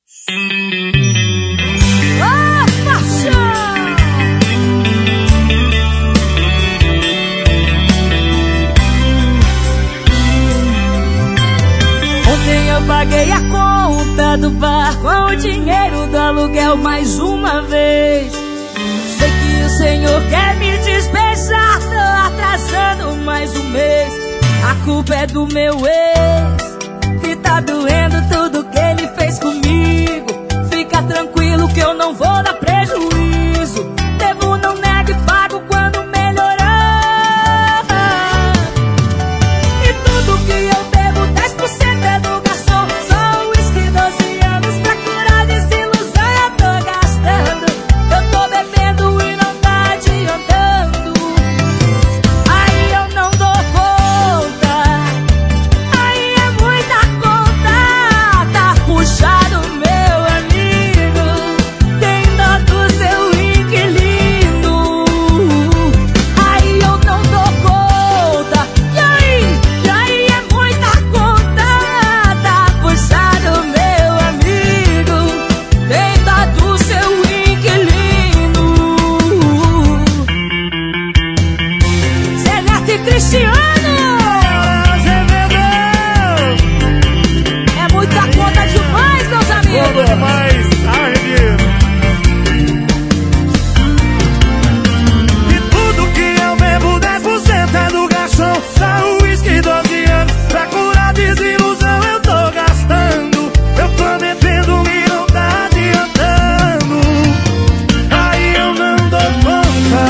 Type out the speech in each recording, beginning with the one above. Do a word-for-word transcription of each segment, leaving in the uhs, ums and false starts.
Ah, paixão! Ontem eu paguei a conta do bar com o dinheiro do aluguel mais uma vez. Sei que o Senhor quer me despejar, tô atrasando mais um mês. A culpa é do meu ex, que tá doendo tudo que ele fez comigo. Fica tranquilo que eu não vou dar prejuízo. Devo, não nego e pago quando melhorar. E tudo que eu bebo, dez por cento é do garçom. Só uísque, doze anos pra curar desilusão eu tô gastando. Eu tô bebendo e não tá adiantando. Aí eu não dou conta. Aí é muita conta. Tá puxado, meu amigo. Tem dó do seu inquilino. Aí eu não dou conta. E aí? E aí é muita conta. Tá puxado, meu amigo. Tem dó do seu inquilino. Zé Neto e Cristiano. É muita conta demais, meus amigos. Mas, arrepiando. E tudo que eu bebo, dez por cento é do garçom. Só uísque, doze anos pra curar desilusão eu tô gastando. Eu tô bebendo e não tá adiantando. Aí eu não dou conta.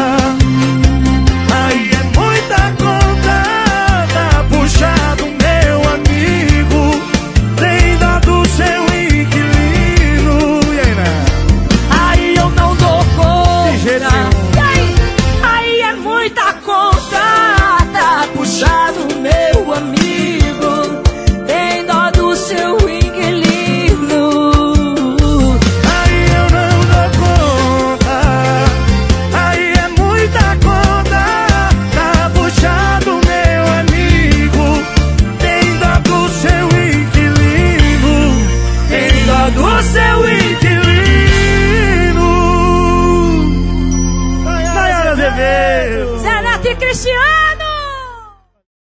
Aí é muita conta. Tá puxado, meu amigo. Tem dó do seu inquilino. E aí, né? Aí eu não dou conta. De jeito nenhum. E aí? Aí é muita conta. Tá puxado, meu amigo. Tem dó do seu inquilino. Aí eu não dou conta. Aí é muita conta. Tá puxado, meu amigo. Tem dó do seu inquilino. Tem dó do seu